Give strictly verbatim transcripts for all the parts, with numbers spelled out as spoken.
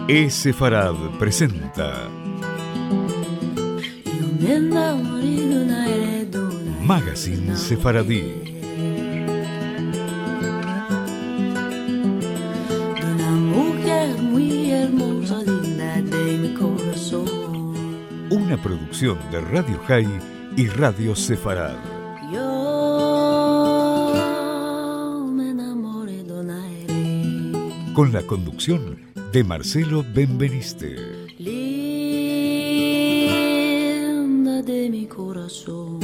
E-Sefarad presenta Magazine Sefaradí. Una producción de Radio High y Radio Sefarad. Con la conducción de Marcelo Benveniste. Linda de mi corazón.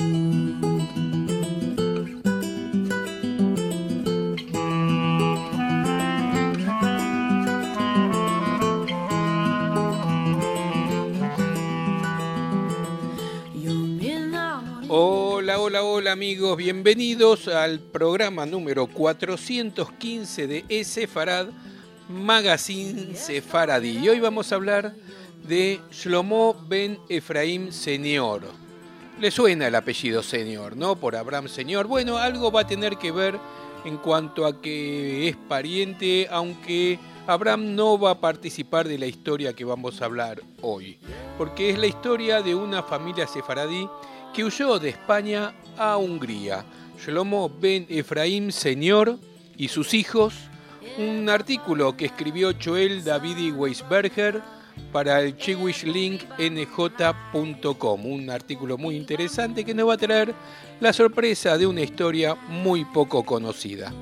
Hola, hola, hola amigos, bienvenidos al programa número cuatrocientos quince de E-Sefarad, Magazine Sefaradí. Y hoy vamos a hablar de Shlomo ben Efraim Senior. Le suena el apellido Senior, ¿no? Por Abraham Senior. Bueno, algo va a tener que ver en cuanto a que es pariente, aunque Abraham no va a participar de la historia que vamos a hablar hoy, porque es la historia de una familia sefaradí que huyó de España a Hungría. Shlomo ben Efraim Senior y sus hijos. Un artículo que escribió Joel Davidi Weisberger para el jewish link n j punto com. Un artículo muy interesante que nos va a traer la sorpresa de una historia muy poco conocida.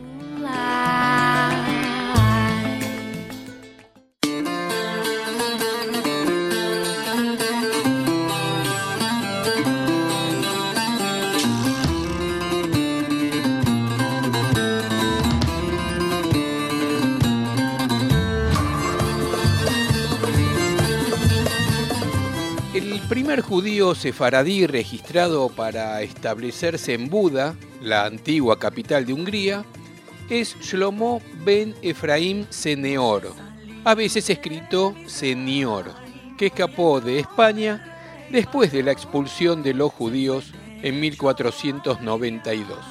El primer judío sefaradí registrado para establecerse en Buda, la antigua capital de Hungría, es Shlomo ben Efraim Senior, a veces escrito Senior, que escapó de España después de la expulsión de los judíos en mil cuatrocientos noventa y dos.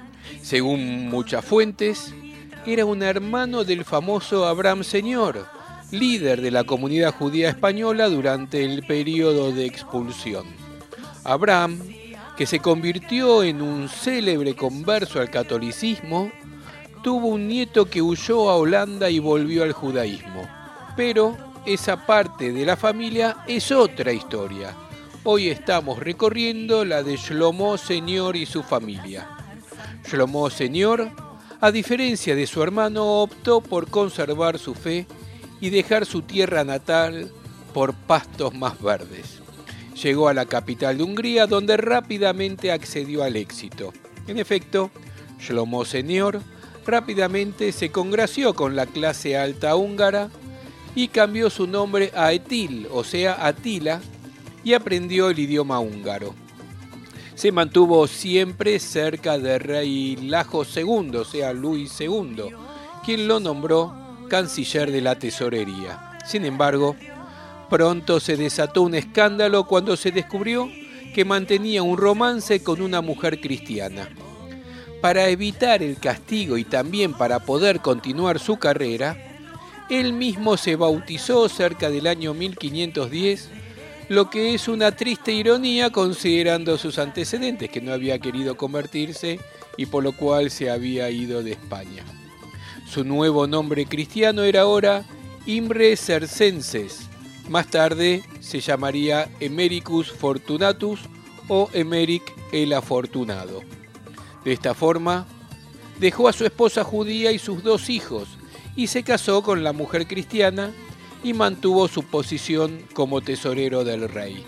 Según muchas fuentes, era un hermano del famoso Abraham Senior, líder de la comunidad judía española durante el periodo de expulsión. Abraham, que se convirtió en un célebre converso al catolicismo, tuvo un nieto que huyó a Holanda y volvió al judaísmo. Pero esa parte de la familia es otra historia. Hoy estamos recorriendo la de Shlomo Senior y su familia. Shlomo Senior, a diferencia de su hermano, optó por conservar su fe y dejar su tierra natal por pastos más verdes. Llegó a la capital de Hungría, donde rápidamente accedió al éxito. En efecto, Shlomo Senior rápidamente se congració con la clase alta húngara y cambió su nombre a Etil, o sea, Atila, y aprendió el idioma húngaro. Se mantuvo siempre cerca del rey Lajos segundo, o sea, Luis segundo, quien lo nombró canciller de la tesorería. Sin embargo, pronto se desató un escándalo cuando se descubrió que mantenía un romance con una mujer cristiana. Para evitar el castigo y también para poder continuar su carrera, él mismo se bautizó cerca del año mil quinientos diez, lo que es una triste ironía considerando sus antecedentes, que no había querido convertirse y por lo cual se había ido de España. Su nuevo nombre cristiano era ahora Imre Cercenses. Más tarde se llamaría Emericus Fortunatus o Emeric el Afortunado. De esta forma, dejó a su esposa judía y sus dos hijos y se casó con la mujer cristiana y mantuvo su posición como tesorero del rey.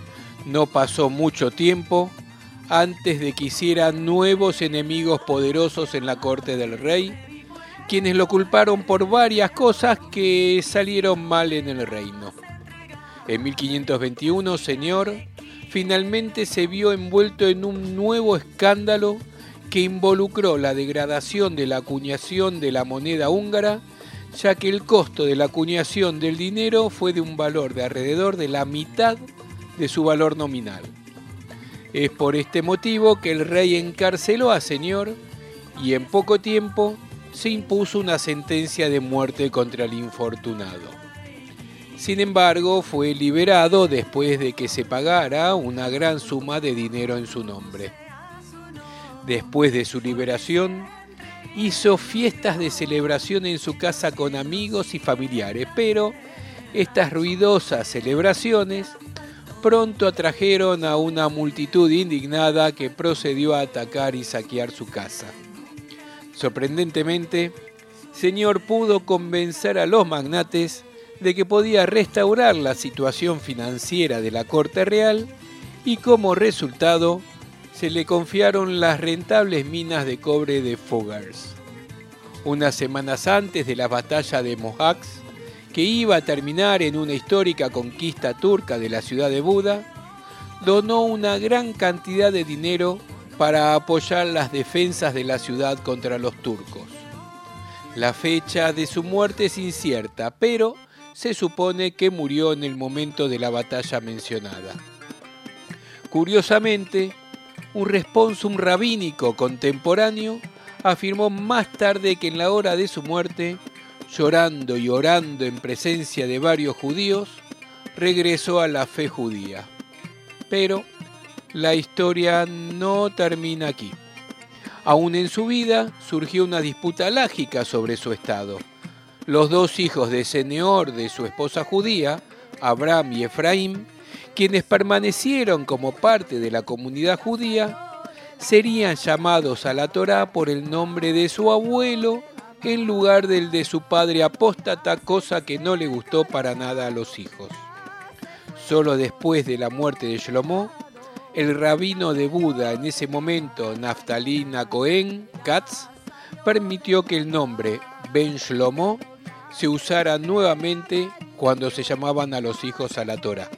No pasó mucho tiempo antes de que hiciera nuevos enemigos poderosos en la corte del rey, quienes lo culparon por varias cosas que salieron mal en el reino. En mil quinientos veintiuno, Senior finalmente se vio envuelto en un nuevo escándalo que involucró la degradación de la acuñación de la moneda húngara, ya que el costo de la acuñación del dinero fue de un valor de alrededor de la mitad de su valor nominal. Es por este motivo que el rey encarceló a Senior y en poco tiempo se impuso una sentencia de muerte contra el infortunado. Sin embargo, fue liberado después de que se pagara una gran suma de dinero en su nombre. Después de su liberación, hizo fiestas de celebración en su casa con amigos y familiares, pero estas ruidosas celebraciones pronto atrajeron a una multitud indignada que procedió a atacar y saquear su casa. Sorprendentemente, Señor pudo convencer a los magnates de que podía restaurar la situación financiera de la corte real y como resultado se le confiaron las rentables minas de cobre de Fogars. Unas semanas antes de la batalla de Mohacs, que iba a terminar en una histórica conquista turca de la ciudad de Buda, donó una gran cantidad de dinero para apoyar las defensas de la ciudad contra los turcos. La fecha de su muerte es incierta, pero se supone que murió en el momento de la batalla mencionada. Curiosamente, un responsum rabínico contemporáneo afirmó más tarde que en la hora de su muerte, llorando y orando en presencia de varios judíos, regresó a la fe judía. Pero la historia no termina aquí. Aún en su vida surgió una disputa lógica sobre su estado. Los dos hijos de Seneor de su esposa judía, Abraham y Efraín, quienes permanecieron como parte de la comunidad judía, serían llamados a la Torá por el nombre de su abuelo en lugar del de su padre apóstata, cosa que no le gustó para nada a los hijos. Solo después de la muerte de Shlomo, el rabino de Buda en ese momento, Naftali Cohen Katz, permitió que el nombre Ben Shlomo se usara nuevamente cuando se llamaban a los hijos a la Torá.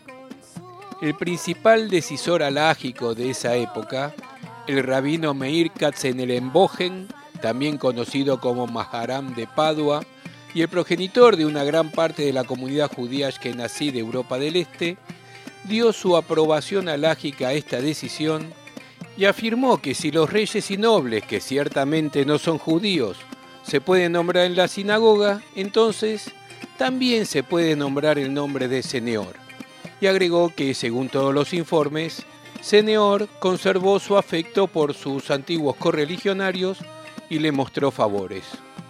El principal decisor halágico de esa época, el rabino Meir Katzenelembögen, también conocido como Maharam de Padua, y el progenitor de una gran parte de la comunidad judía ashkenazí de Europa del Este, dio su aprobación halágica a esta decisión y afirmó que si los reyes y nobles, que ciertamente no son judíos, se pueden nombrar en la sinagoga, entonces también se puede nombrar el nombre de Seneor. Y agregó que, según todos los informes, Seneor conservó su afecto por sus antiguos correligionarios y le mostró favores.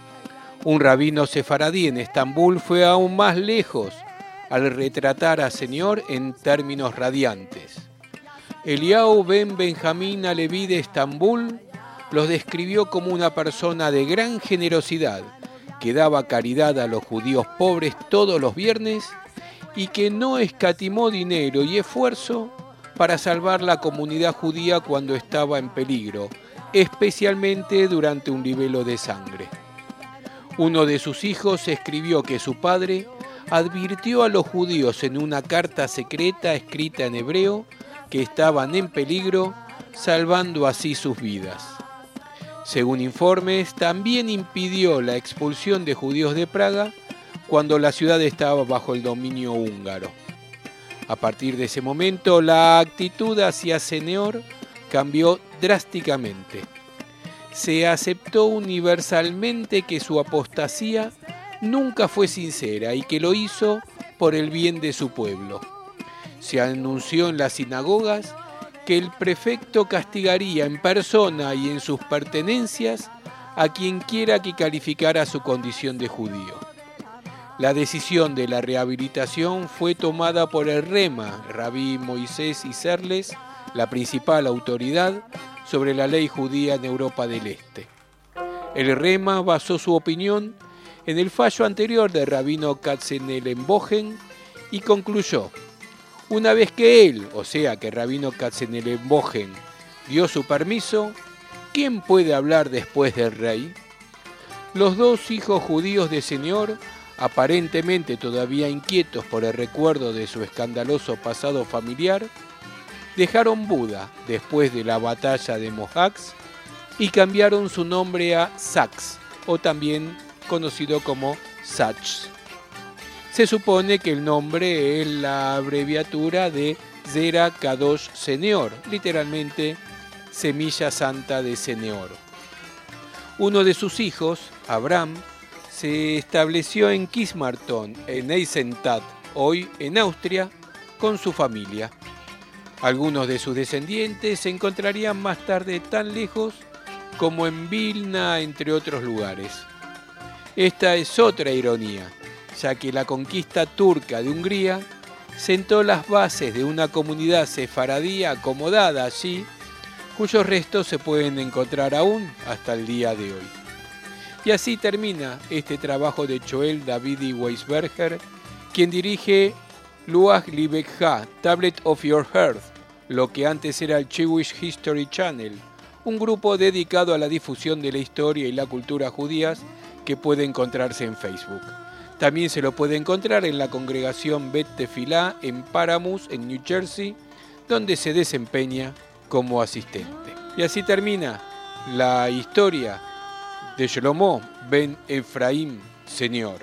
Un rabino sefaradí en Estambul fue aún más lejos al retratar a Seneor en términos radiantes. Eliyahu ben Benjamín Aleví de Estambul los describió como una persona de gran generosidad, que daba caridad a los judíos pobres todos los viernes y que no escatimó dinero y esfuerzo para salvar la comunidad judía cuando estaba en peligro, especialmente durante un libelo de sangre. Uno de sus hijos escribió que su padre advirtió a los judíos en una carta secreta escrita en hebreo que estaban en peligro, salvando así sus vidas. Según informes, también impidió la expulsión de judíos de Praga cuando la ciudad estaba bajo el dominio húngaro. A partir de ese momento, la actitud hacia Seneor cambió drásticamente. Se aceptó universalmente que su apostasía nunca fue sincera y que lo hizo por el bien de su pueblo. Se anunció en las sinagogas que el prefecto castigaría en persona y en sus pertenencias a quien quiera que calificara su condición de judío. La decisión de la rehabilitación fue tomada por el Rema, Rabí Moisés Isserles, la principal autoridad sobre la ley judía en Europa del Este. El Rema basó su opinión en el fallo anterior del rabino Katzenelembögen y concluyó: una vez que él, o sea que el rabino Katzenelembögen, dio su permiso, ¿quién puede hablar después del rey? Los dos hijos judíos de Seneor, aparentemente todavía inquietos por el recuerdo de su escandaloso pasado familiar, dejaron Buda después de la batalla de Mohacs y cambiaron su nombre a Sachs, o también conocido como Sachs. Se supone que el nombre es la abreviatura de Zera Kadosh Seneor, literalmente semilla santa de Seneor. Uno de sus hijos, Abraham, se estableció en Kismarton, en Eisenstadt, hoy en Austria, con su familia. Algunos de sus descendientes se encontrarían más tarde tan lejos como en Vilna, entre otros lugares. Esta es otra ironía, ya que la conquista turca de Hungría sentó las bases de una comunidad sefaradí acomodada allí, cuyos restos se pueden encontrar aún hasta el día de hoy. Y así termina este trabajo de Joel Davidi Weisberger, quien dirige Luach Libekha, Tablet of Your Heart, lo que antes era el Jewish History Channel, un grupo dedicado a la difusión de la historia y la cultura judías que puede encontrarse en Facebook. También se lo puede encontrar en la congregación Bet Tefilá en Paramus, en New Jersey, donde se desempeña como asistente. Y así termina la historia de Shlomo ben Efraim Senior.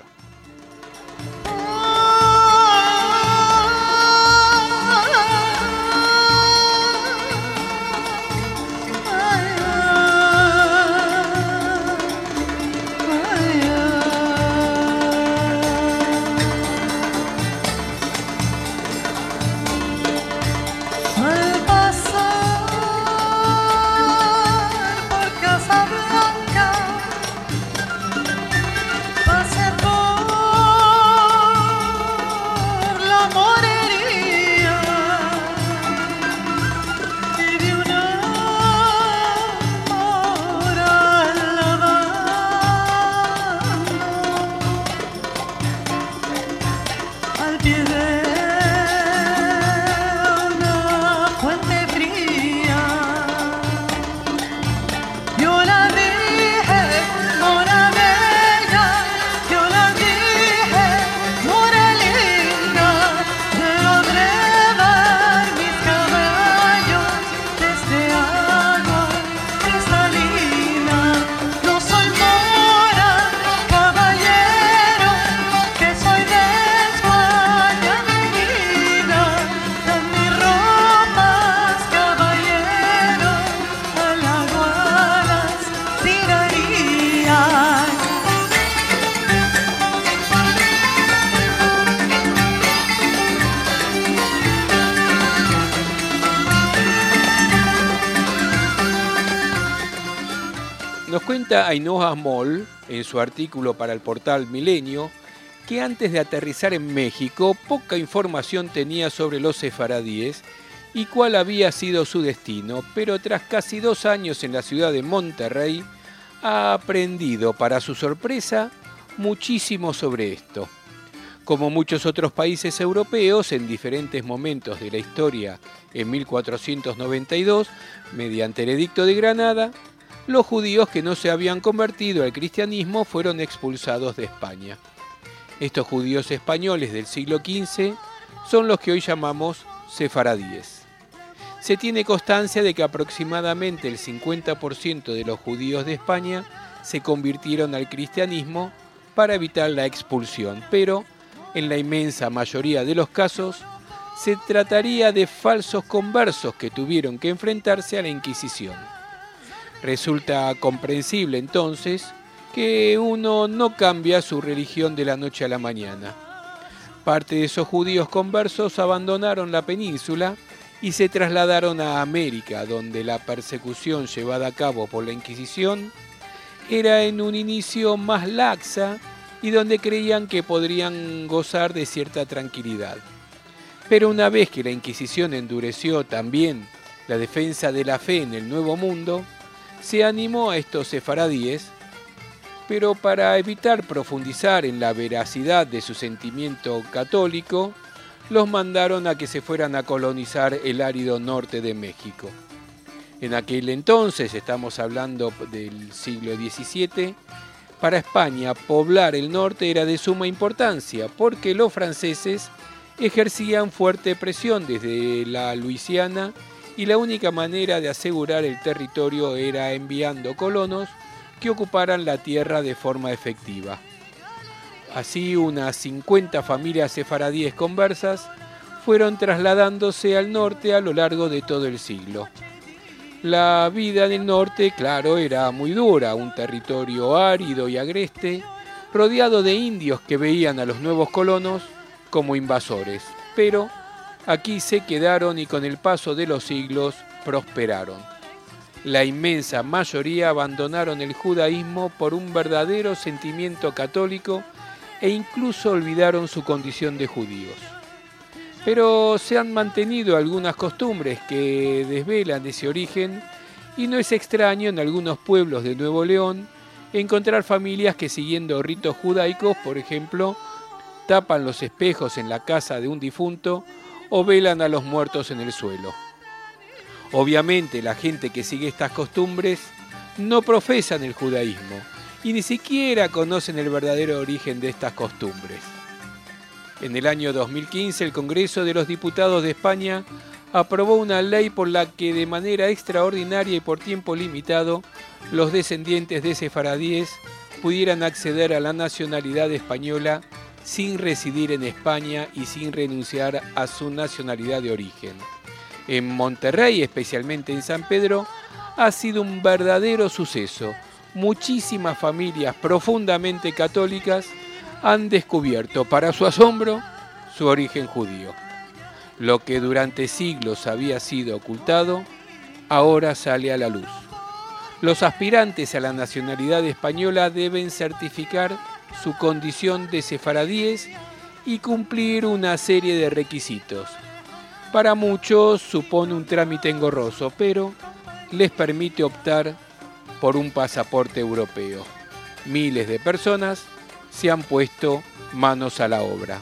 Nos cuenta Ainhoa Moll, en su artículo para el portal Milenio, que antes de aterrizar en México, poca información tenía sobre los sefaradíes y cuál había sido su destino, pero tras casi dos años en la ciudad de Monterrey, ha aprendido, para su sorpresa, muchísimo sobre esto. Como muchos otros países europeos, en diferentes momentos de la historia, en mil cuatrocientos noventa y dos, mediante el Edicto de Granada, los judíos que no se habían convertido al cristianismo fueron expulsados de España. Estos judíos españoles del siglo quince son los que hoy llamamos sefaradíes. Se tiene constancia de que aproximadamente el cincuenta por ciento de los judíos de España se convirtieron al cristianismo para evitar la expulsión, pero en la inmensa mayoría de los casos se trataría de falsos conversos que tuvieron que enfrentarse a la Inquisición. Resulta comprensible entonces que uno no cambia su religión de la noche a la mañana. Parte de esos judíos conversos abandonaron la península y se trasladaron a América, donde la persecución llevada a cabo por la Inquisición era en un inicio más laxa y donde creían que podrían gozar de cierta tranquilidad. Pero una vez que la Inquisición endureció también la defensa de la fe en el Nuevo Mundo, se animó a estos sefaradíes, pero para evitar profundizar en la veracidad de su sentimiento católico, los mandaron a que se fueran a colonizar el árido norte de México. En aquel entonces, estamos hablando del siglo diecisiete, para España poblar el norte era de suma importancia, porque los franceses ejercían fuerte presión desde la Luisiana y la única manera de asegurar el territorio era enviando colonos que ocuparan la tierra de forma efectiva. Así, unas cincuenta familias sefaradíes conversas fueron trasladándose al norte a lo largo de todo el siglo. La vida en el norte, claro, era muy dura, un territorio árido y agreste, rodeado de indios que veían a los nuevos colonos como invasores, pero aquí se quedaron y con el paso de los siglos prosperaron. La inmensa mayoría abandonaron el judaísmo por un verdadero sentimiento católico e incluso olvidaron su condición de judíos. Pero se han mantenido algunas costumbres que desvelan ese origen y no es extraño en algunos pueblos de Nuevo León encontrar familias que siguiendo ritos judaicos, por ejemplo, tapan los espejos en la casa de un difunto o velan a los muertos en el suelo. Obviamente la gente que sigue estas costumbres no profesan el judaísmo y ni siquiera conocen el verdadero origen de estas costumbres. En el año dos mil quince el Congreso de los Diputados de España aprobó una ley por la que de manera extraordinaria y por tiempo limitado los descendientes de sefaradíes pudieran acceder a la nacionalidad española sin residir en España y sin renunciar a su nacionalidad de origen. En Monterrey, especialmente en San Pedro, ha sido un verdadero suceso. Muchísimas familias profundamente católicas han descubierto, para su asombro, su origen judío. Lo que durante siglos había sido ocultado, ahora sale a la luz. Los aspirantes a la nacionalidad española deben certificar su condición de sefaradíes y cumplir una serie de requisitos. Para muchos supone un trámite engorroso, pero les permite optar por un pasaporte europeo. Miles de personas se han puesto manos a la obra.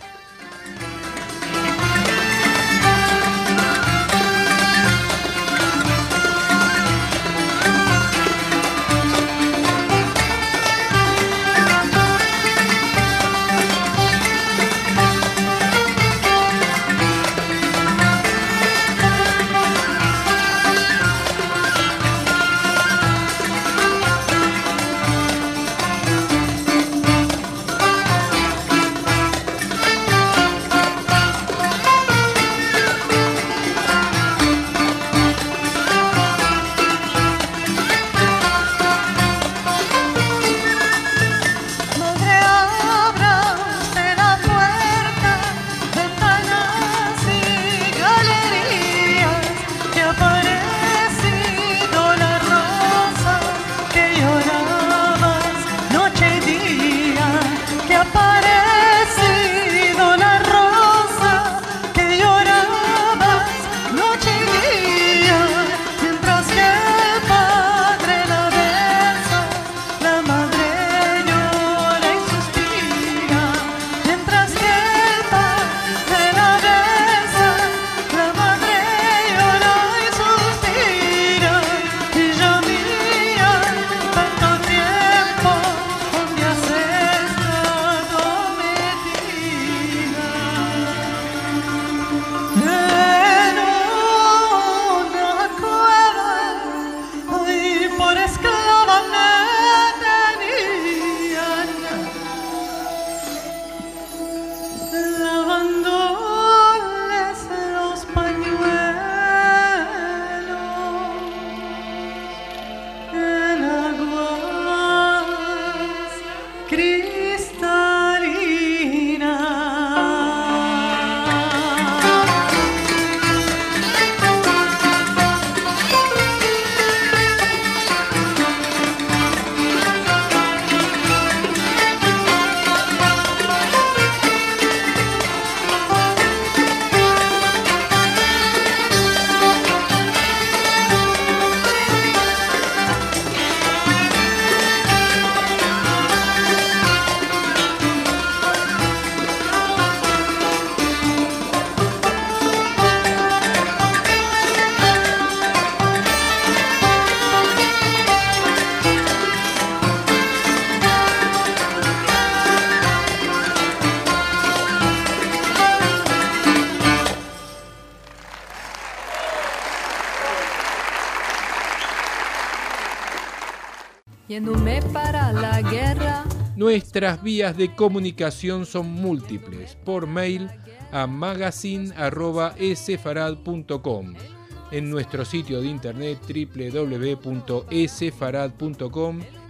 Yéndome para la guerra. Nuestras vías de comunicación son múltiples. Por mail a magazine arroba esefarad punto com, en nuestro sitio de internet doble u doble u doble u punto esefarad punto com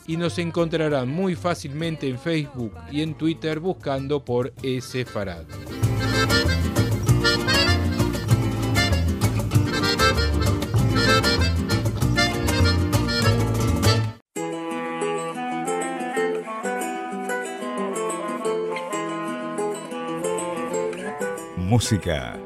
y nos encontrarán muy fácilmente en Facebook y en Twitter buscando por eSefarad. Música.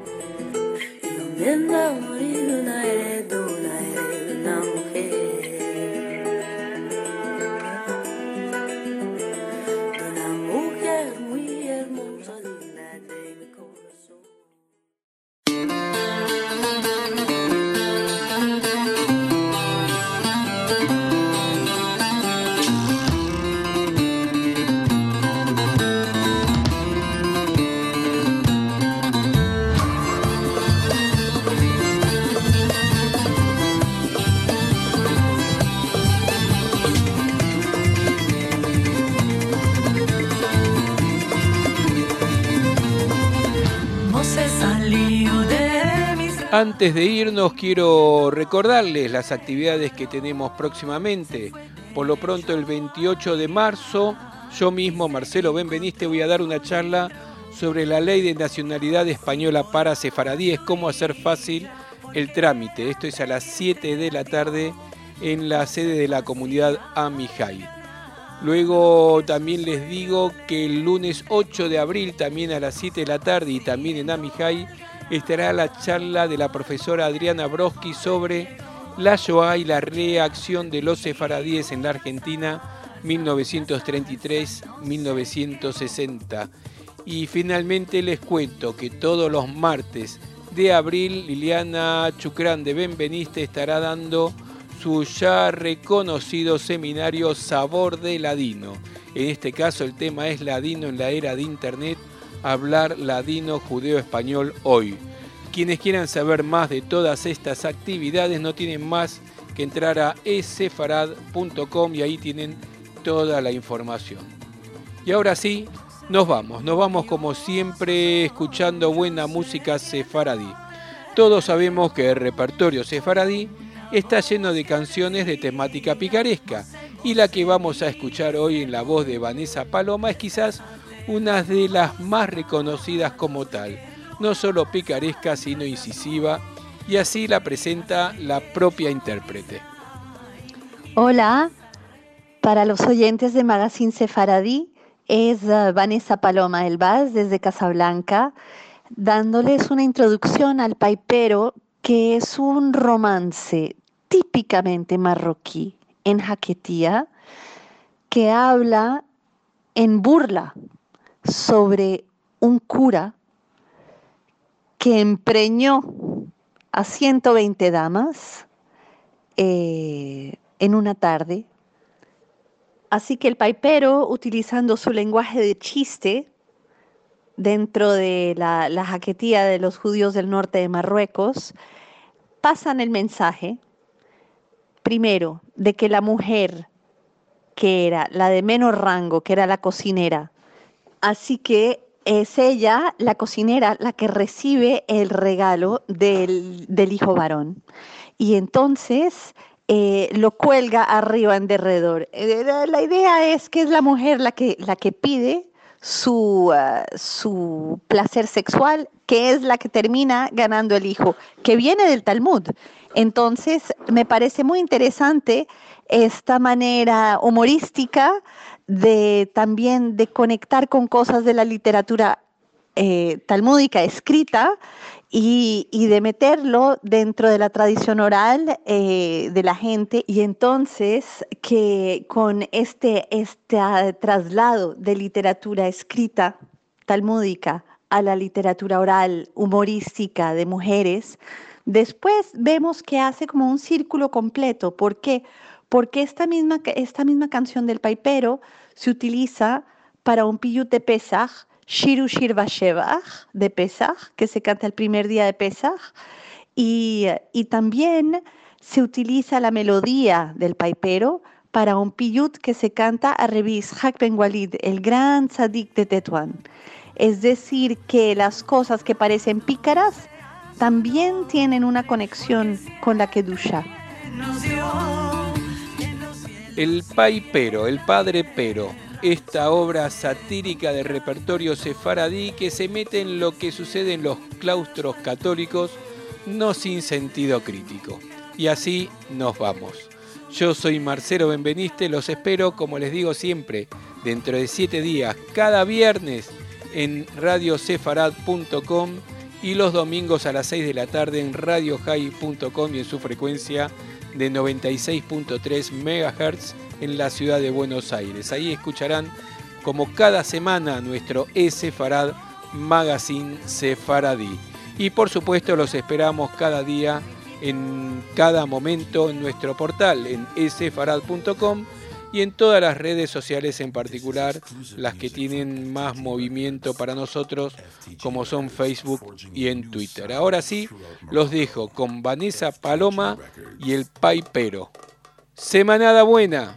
Antes de irnos, quiero recordarles las actividades que tenemos próximamente. Por lo pronto, el veintiocho de marzo, yo mismo, Marcelo Benveniste, voy a dar una charla sobre la ley de nacionalidad española para sefaradíes, cómo hacer fácil el trámite. Esto es a las siete de la tarde en la sede de la comunidad Amihai. Luego también les digo que el lunes ocho de abril, también a las siete de la tarde y también en Amihai, estará la charla de la profesora Adriana Broski sobre la Shoah y la reacción de los sefaradíes en la Argentina mil novecientos treinta y tres a mil novecientos sesenta. Y finalmente les cuento que todos los martes de abril Liliana Chucrán de Benveniste estará dando su ya reconocido seminario Sabor de Ladino. En este caso el tema es Ladino en la era de Internet, hablar ladino judeo-español hoy. Quienes quieran saber más de todas estas actividades no tienen más que entrar a esefarad punto com y ahí tienen toda la información. Y ahora sí, nos vamos, nos vamos como siempre escuchando buena música sefaradí. Todos sabemos que el repertorio sefaradí está lleno de canciones de temática picaresca y la que vamos a escuchar hoy en la voz de Vanessa Paloma es quizás una de las más reconocidas como tal, no solo picaresca sino incisiva, y así la presenta la propia intérprete. Hola, para los oyentes de Magazine Sefaradí es uh, Vanessa Paloma Elbaz desde Casablanca, dándoles una introducción al paipero, que es un romance típicamente marroquí en jaquetía, que habla en burla sobre un cura que empreñó a ciento veinte damas eh, en una tarde. Así que el paipero, utilizando su lenguaje de chiste dentro de la, la jaquetía de los judíos del norte de Marruecos, pasan el mensaje, primero, de que la mujer, que era la de menos rango, que era la cocinera, así que es ella, la cocinera, la que recibe el regalo del, del hijo varón. Y entonces eh, lo cuelga arriba en derredor. Eh, la idea es que es la mujer la que, la que pide su, uh, su placer sexual, que es la que termina ganando el hijo, que viene del Talmud. Entonces, me parece muy interesante esta manera humorística de también de conectar con cosas de la literatura eh, talmúdica escrita y, y de meterlo dentro de la tradición oral eh, de la gente, y entonces que con este, este traslado de literatura escrita talmúdica a la literatura oral humorística de mujeres, después vemos que hace como un círculo completo. ¿Por qué? Porque esta misma, esta misma canción del paipero se utiliza para un piyut de Pesach, Shiru Shir Vashevach de Pesach, que se canta el primer día de Pesach, y, y también se utiliza la melodía del paipero para un piyut que se canta a Rabbi Yitzhak Ben Walid, el gran tzadik de Tetuán. Es decir, que las cosas que parecen pícaras también tienen una conexión con la Kedusha. El Pai Pero, el Padre Pero, esta obra satírica de repertorio sefaradí que se mete en lo que sucede en los claustros católicos, no sin sentido crítico. Y así nos vamos. Yo soy Marcelo Benveniste, los espero, como les digo siempre, dentro de siete días, cada viernes en radio sefarad punto com y los domingos a las seis de la tarde en radio jai punto com y en su frecuencia de noventa y seis punto tres megahertz en la ciudad de Buenos Aires. Ahí escucharán como cada semana nuestro E-Sefarad Magazine Sefaradí. Y por supuesto los esperamos cada día, en cada momento en nuestro portal en e sefarad punto com y en todas las redes sociales, en particular las que tienen más movimiento para nosotros, como son Facebook y en Twitter. Ahora sí, los dejo con Vanessa Paloma y el Pai Pero. Semanada buena.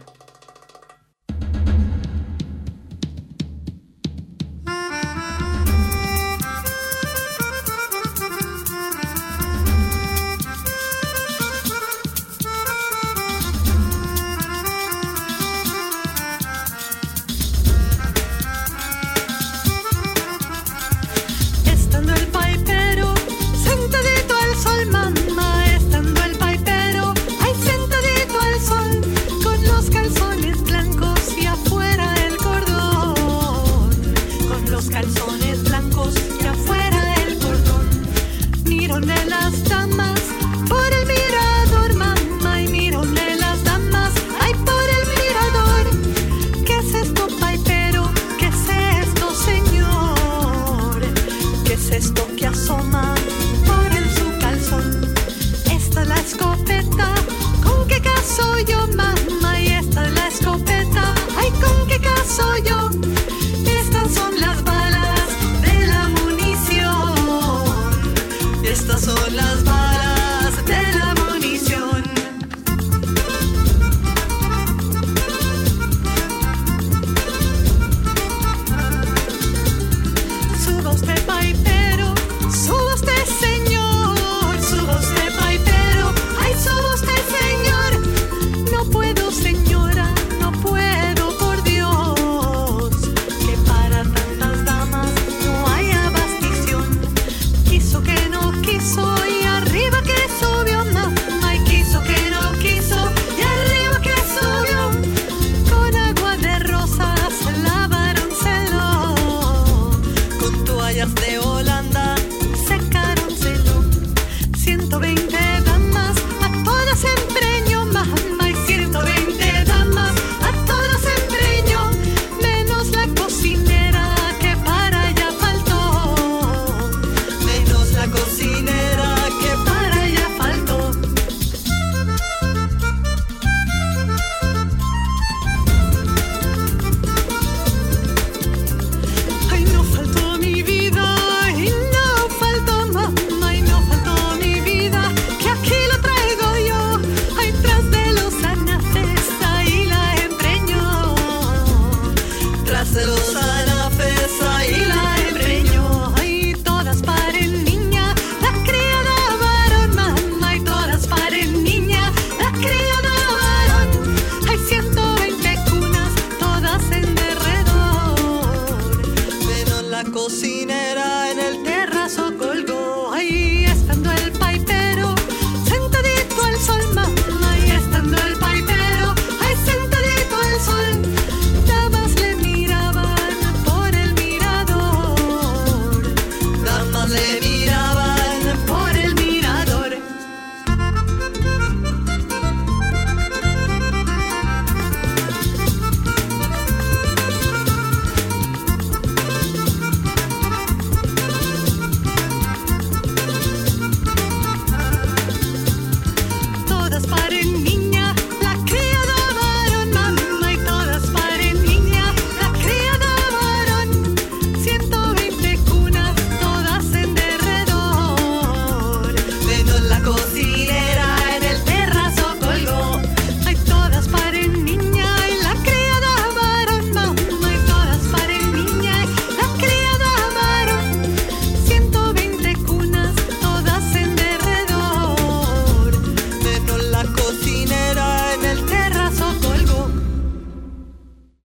De